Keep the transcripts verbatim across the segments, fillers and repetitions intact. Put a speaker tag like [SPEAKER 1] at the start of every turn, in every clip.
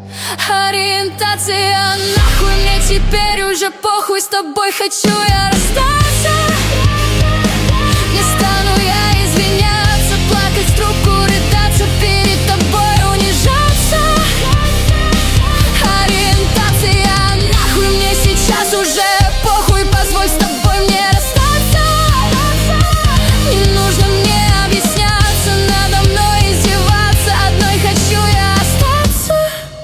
[SPEAKER 1] Ориентация, нахуй мне теперь уже похуй, с тобой хочу я расстаться. Не стану я извиняться, плакать в трубку, рыдаться, перед тобой унижаться. Ориентация, нахуй мне сейчас уже похуй, позволь с тобой мне расстаться. Не нужно мне объясняться, надо мной издеваться, одной хочу я остаться.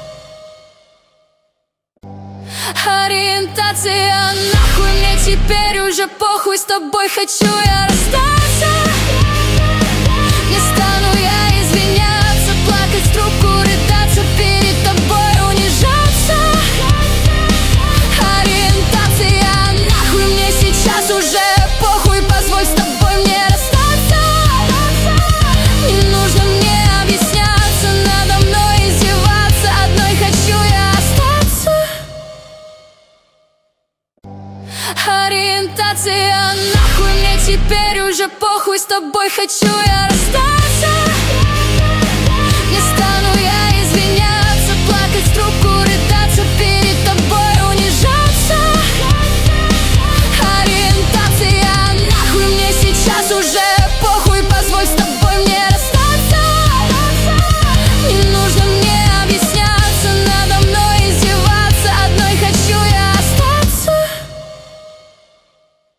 [SPEAKER 1] Ориентация, нахуй мне теперь уже похуй, с тобой хочу я расстаться. Не стану я извиняться, плакать в трубку, рыдаться, перед тобой унижаться. Ориентация, нахуй мне сейчас уже похуй, позволь с тобой мне расстаться. Не нужно мне объясняться, надо мной издеваться, одной хочу я остаться. Ориентация, нахуй мне теперь уже похуй, с тобой хочу я расстаться.